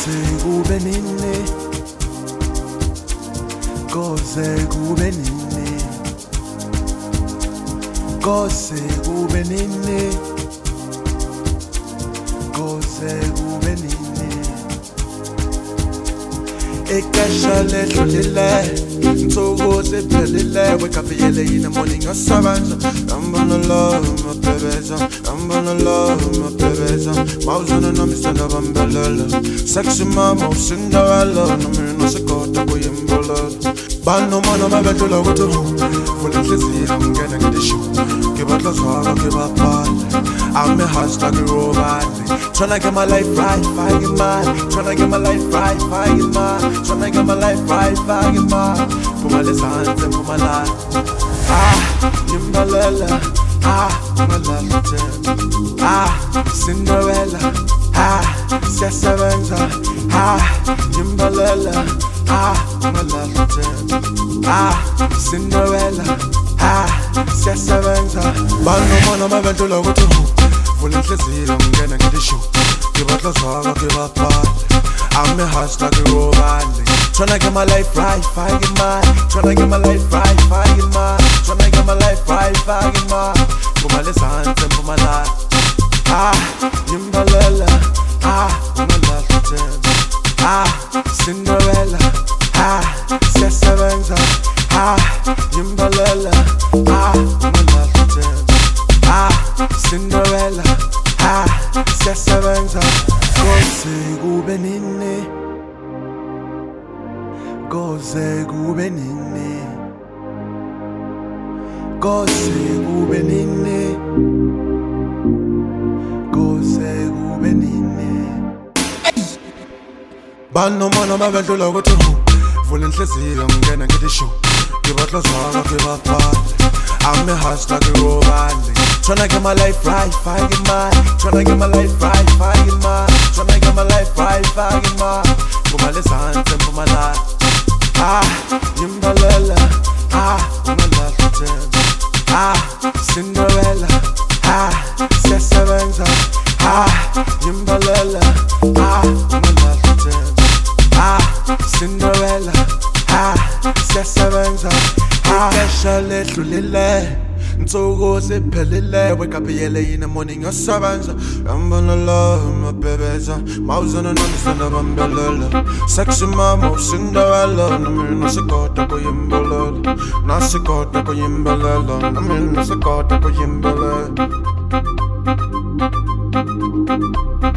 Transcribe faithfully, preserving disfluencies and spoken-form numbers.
Koze kube nini, koze kube nini, koze kube nini, koze kube nini. Ikesha ledlulile, insuku ziphelile, wake up early in the morning yasebenza. I'm gonna love my babies, I'm gonna love my babies. Mawuzona nami sithanda bambelela, sexy mama uSinderella, nami nosikota kuyimbolela. Banomona babedlula ukuthi vula inhliziyo ngene ngidisho, ngibatla zwaka ngibabhala. I'm a hustler, robot. Tryna get my life right, fighting mine. Tryna get my life right, fighting mine. Tryna get my life right, fighting mine. Put my hands and put my life. Ah, Yimbalela. Ah, my love, ah, Cinderella. Ah, Sesavenza. Ah, Yimbalela. Ah, my love, ah, Cinderella. Ah, Sesavenza. Bano mona mabendula ukuthi vula inhliziyo ngene ngidisho, ngibatla zwaka ngibabhala. I'm a hustler, robot. Tryna get my life right, fighting mine. Tryna get my life right, fighting mine. Tryna get my life right, fighting mine. Put my hands and put my life. Ah, Yimbalela. Ah, my love, ah, Cinderella. Ah, Sesavenza. Ah, Yimbalela. Ah, my love, ah, Cinderella. Ah, Sesavenza. Koze kube nini, koze kube nini, koze kube nini, koze kube nini. Banomona babedlula ukuthi vula inhliziyo ngene ngidisho, ngibatla zwaka ngibabhala. I'm a hustler, robot. Tryna get my life right, fighting mine. Tryna get my life right, fighting mine. Tryna get my life right, fighting mine. Put my hands and put my life. Ah, Yimbalela. Ah, my love, ah, Cinderella. Ah, Sesavenza. Ah, Yimbalela. Ah, my love, ah, Cinderella. Ah, Sesavenza. Ikesha ledlulile, insuku ziphelile, wake up early in the morning yasebenza. I'm gonna love my babies, mawuzona nami sithanda bambelela. Sexy mama uSinderella, nami nosikota kuyimbolela. Nasikota kuyimbolela, nami nosikota kuyimbolela.